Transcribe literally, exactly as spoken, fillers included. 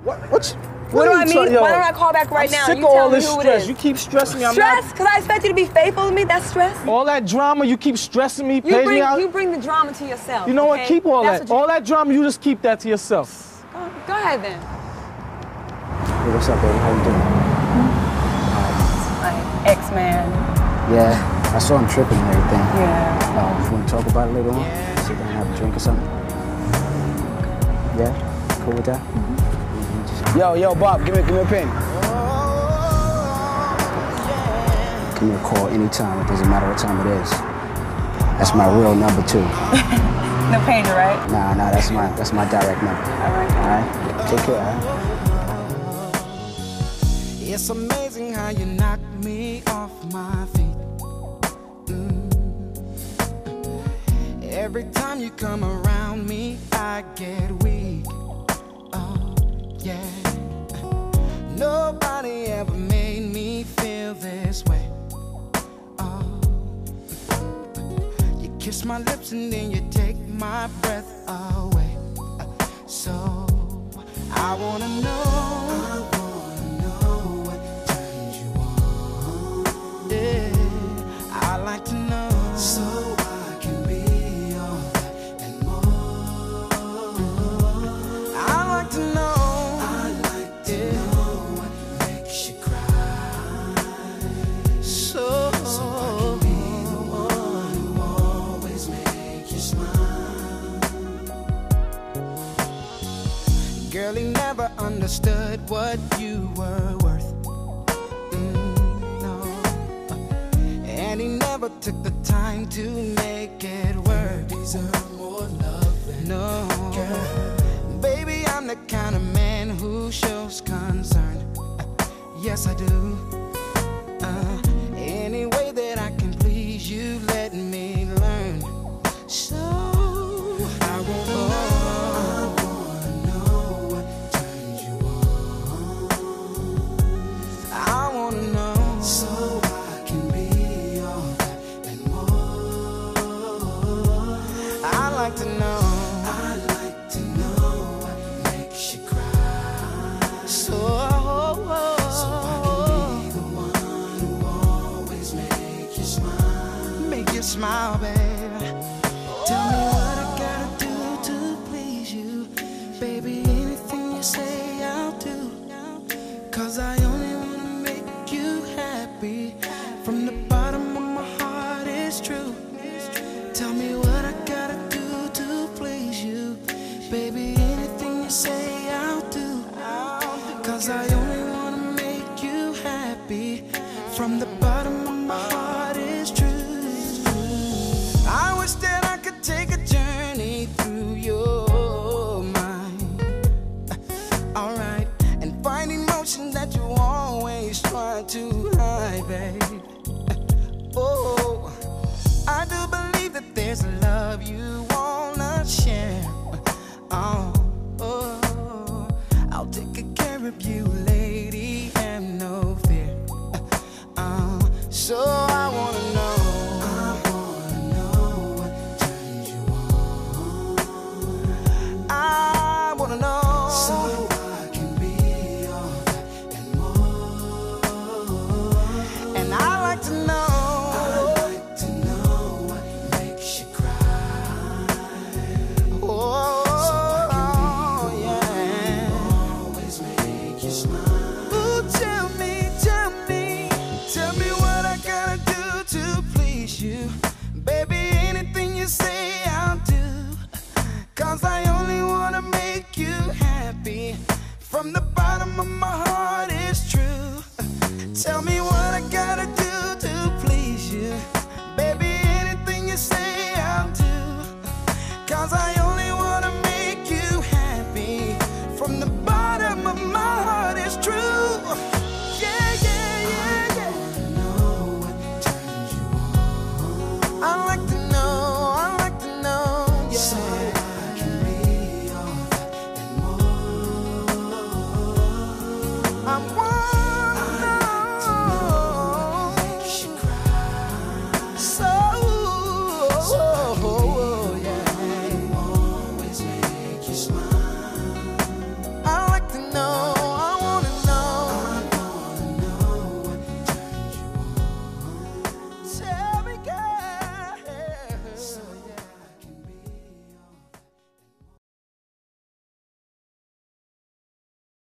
What? What? What, what do I mean? Why don't I call back right I'm now? Sick You of tell all me this who stress. it is. You keep stressing me. I'm stress? not... Because I expect you to be faithful to me? That's stress? All that drama, you keep stressing me, you paging bring, me out. You bring the drama to yourself. You know okay? what? Keep all That's that. You... All that drama, you just keep that to yourself. Go, go ahead then. Hey, what's up, baby? How you doing? My ex-man. Yeah, I saw him tripping and everything. Yeah. Uh, you want to talk about it later on? Yeah. Sit down and have a drink or something? Yeah? Cool with that? Mm-hmm. Yo, yo, Bob, give me, give me a pen. Give me a call anytime. It doesn't matter what time it is. That's my real number, too. No pager, right? Nah, nah, that's my, that's my direct number. All right. All right? Take care, all right? It's amazing how you knock me off my feet. Mm. Every time you come around me, I get weak. Oh, yeah. Nobody ever made me feel this way. Oh. You kiss my lips and then you take my breath away. So I wanna know. I like to know, so I can be all that and more. I like to know, I like to yeah. know what makes you cry. So, so I can be the one who always makes you smile. Girl, he never understood what you were worth. And he never took the time to make it work. Deserve more love than no, girl. Baby, I'm the kind of man who shows concern. Uh, yes, I do. Uh, any way that I can please you, let me learn. So I wanna know, I wanna know what turns you on. I wanna know. So I like to know. I like to know what makes you cry. So, so I can be the one who always make you smile. Make you smile, baby. Tell me what I gotta do to please you. Baby, anything you say I'll do. Cause I only wanna make you happy. From the bottom of my heart, it's true. Tell me what I gotta do to please you. Baby, anything you say I'll do. Cause I only wanna make you happy. From the bottom of my heart is true. I wish that I could take a journey through your mind. Alright, and find emotion that you always try to hide, babe. Oh, I do believe that there's a love you wanna share. Oh, oh, I'll take good care of you, lady, have no fear. Uh, so I wanna know. I wanna know what turns you on. I wanna know. So I can be all that and more. And I like to know. Baby, anything you say I'll do. Cause I only wanna make you happy. From the bottom of my heart it's true. Tell me what I gotta do to please you. Baby, anything you say I'll do. Cause I only wanna make you happy. From the bottom of my